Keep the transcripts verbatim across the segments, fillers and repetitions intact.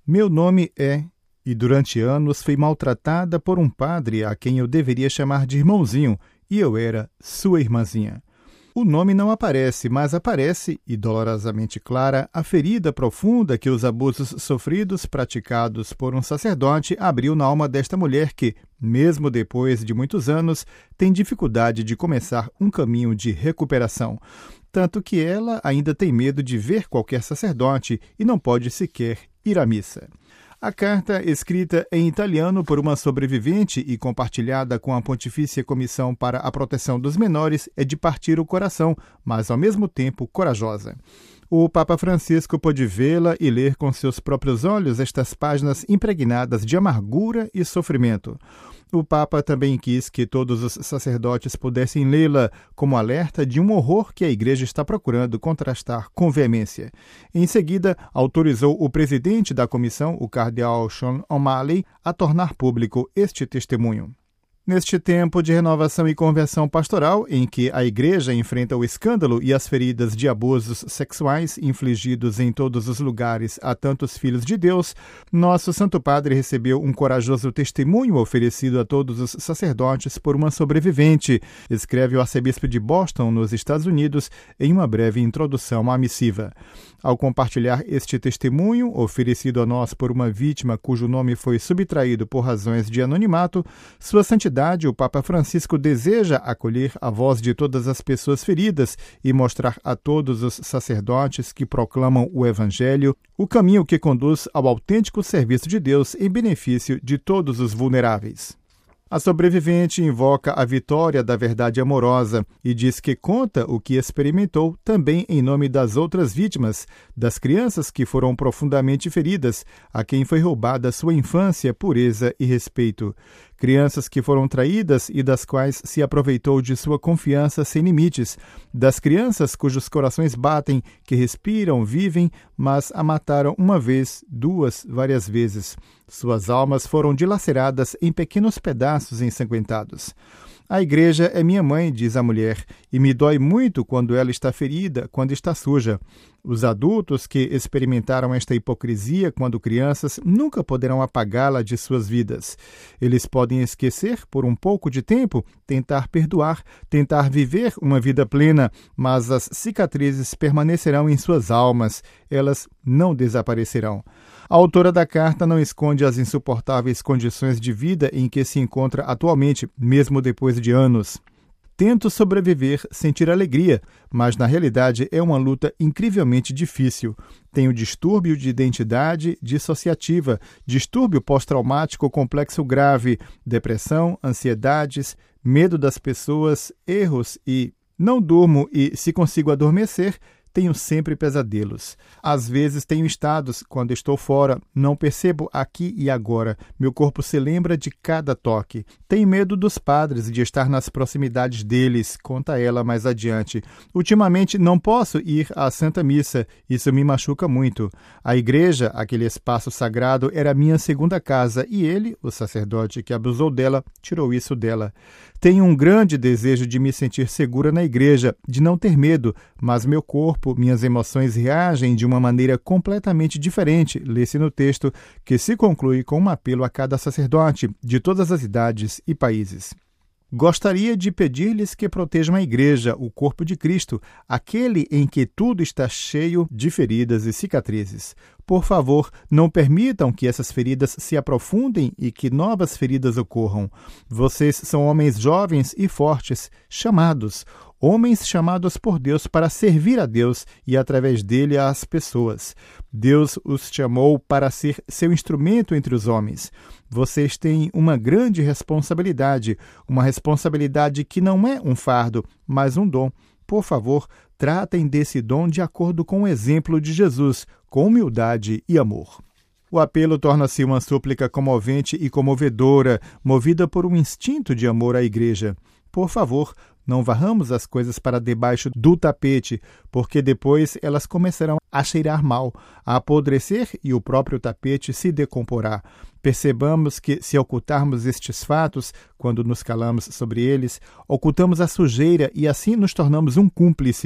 Meu nome é... E durante anos fui maltratada por um padre a quem eu deveria chamar de irmãozinho, e eu era sua irmãzinha. O nome não aparece, mas aparece, e dolorosamente clara, a ferida profunda que os abusos sofridos praticados por um sacerdote abriu na alma desta mulher que, mesmo depois de muitos anos, tem dificuldade de começar um caminho de recuperação. Tanto que ela ainda tem medo de ver qualquer sacerdote e não pode sequer ir à missa. A carta, escrita em italiano por uma sobrevivente e compartilhada com a Pontifícia Comissão para a Proteção dos Menores, é de partir o coração, mas ao mesmo tempo corajosa. O Papa Francisco pôde vê-la e ler com seus próprios olhos estas páginas impregnadas de amargura e sofrimento. O Papa também quis que todos os sacerdotes pudessem lê-la como alerta de um horror que a Igreja está procurando contrastar com veemência. Em seguida, autorizou o presidente da comissão, o cardeal Sean O'Malley, a tornar público este testemunho. Neste tempo de renovação e conversão pastoral, em que a Igreja enfrenta o escândalo e as feridas de abusos sexuais infligidos em todos os lugares a tantos filhos de Deus, nosso Santo Padre recebeu um corajoso testemunho oferecido a todos os sacerdotes por uma sobrevivente, escreve o arcebispo de Boston, nos Estados Unidos, em uma breve introdução à missiva. Ao compartilhar este testemunho, oferecido a nós por uma vítima cujo nome foi subtraído por razões de anonimato, Sua Santidade, o Papa Francisco deseja acolher a voz de todas as pessoas feridas e mostrar a todos os sacerdotes que proclamam o Evangelho o caminho que conduz ao autêntico serviço de Deus em benefício de todos os vulneráveis. A sobrevivente invoca a vitória da verdade amorosa e diz que conta o que experimentou também em nome das outras vítimas, das crianças que foram profundamente feridas, a quem foi roubada sua infância, pureza e respeito. Crianças que foram traídas e das quais se aproveitou de sua confiança sem limites, das crianças cujos corações batem, que respiram, vivem, mas a mataram uma vez, duas, várias vezes. Suas almas foram dilaceradas em pequenos pedaços ensanguentados. A Igreja é minha mãe, diz a mulher, e me dói muito quando ela está ferida, quando está suja. Os adultos que experimentaram esta hipocrisia quando crianças nunca poderão apagá-la de suas vidas. Eles podem esquecer por um pouco de tempo, tentar perdoar, tentar viver uma vida plena, mas as cicatrizes permanecerão em suas almas, elas não desaparecerão. A autora da carta não esconde as insuportáveis condições de vida em que se encontra atualmente, mesmo depois de anos. Tento sobreviver, sentir alegria, mas na realidade é uma luta incrivelmente difícil. Tenho distúrbio de identidade dissociativa, distúrbio pós-traumático complexo grave, depressão, ansiedades, medo das pessoas, erros e não durmo e, se consigo adormecer, tenho sempre pesadelos. Às vezes tenho estados, quando estou fora, não percebo aqui e agora. Meu corpo se lembra de cada toque. Tenho medo dos padres, de estar nas proximidades deles, conta ela mais adiante. Ultimamente não posso ir à Santa Missa, isso me machuca muito. A igreja, aquele espaço sagrado, era minha segunda casa e ele, o sacerdote que abusou dela, tirou isso dela. Tenho um grande desejo de me sentir segura na igreja, de não ter medo, mas meu corpo, minhas emoções reagem de uma maneira completamente diferente, lê-se no texto, que se conclui com um apelo a cada sacerdote, de todas as idades e países. Gostaria de pedir-lhes que protejam a Igreja, o corpo de Cristo, aquele em que tudo está cheio de feridas e cicatrizes. Por favor, não permitam que essas feridas se aprofundem e que novas feridas ocorram. Vocês são homens jovens e fortes, chamados, homens chamados por Deus para servir a Deus e, através dele, às pessoas. Deus os chamou para ser seu instrumento entre os homens. Vocês têm uma grande responsabilidade, uma responsabilidade que não é um fardo, mas um dom. Por favor, tratem desse dom de acordo com o exemplo de Jesus, com humildade e amor. O apelo torna-se uma súplica comovente e comovedora, movida por um instinto de amor à Igreja. Por favor, não varramos as coisas para debaixo do tapete, porque depois elas começarão a cheirar mal, a apodrecer e o próprio tapete se decomporá. Percebamos que, se ocultarmos estes fatos, quando nos calamos sobre eles, ocultamos a sujeira e assim nos tornamos um cúmplice.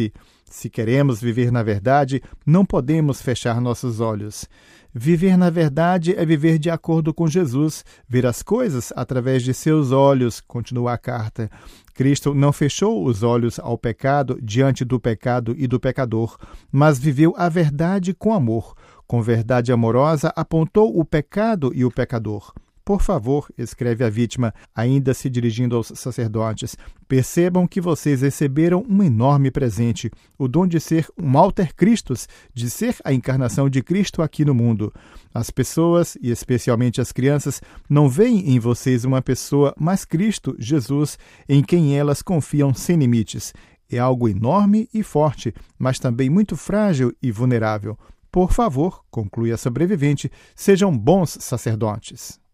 Se queremos viver na verdade, não podemos fechar nossos olhos. Viver na verdade é viver de acordo com Jesus, ver as coisas através de seus olhos, continua a carta. Cristo não fechou os olhos ao pecado diante do pecado e do pecador, mas viveu a verdade com amor. Com verdade amorosa, apontou o pecado e o pecador. Por favor, escreve a vítima, ainda se dirigindo aos sacerdotes, percebam que vocês receberam um enorme presente, o dom de ser um alter Christus, de ser a encarnação de Cristo aqui no mundo. As pessoas, e especialmente as crianças, não veem em vocês uma pessoa, mas Cristo, Jesus, em quem elas confiam sem limites. É algo enorme e forte, mas também muito frágil e vulnerável. Por favor, conclui a sobrevivente, sejam bons sacerdotes.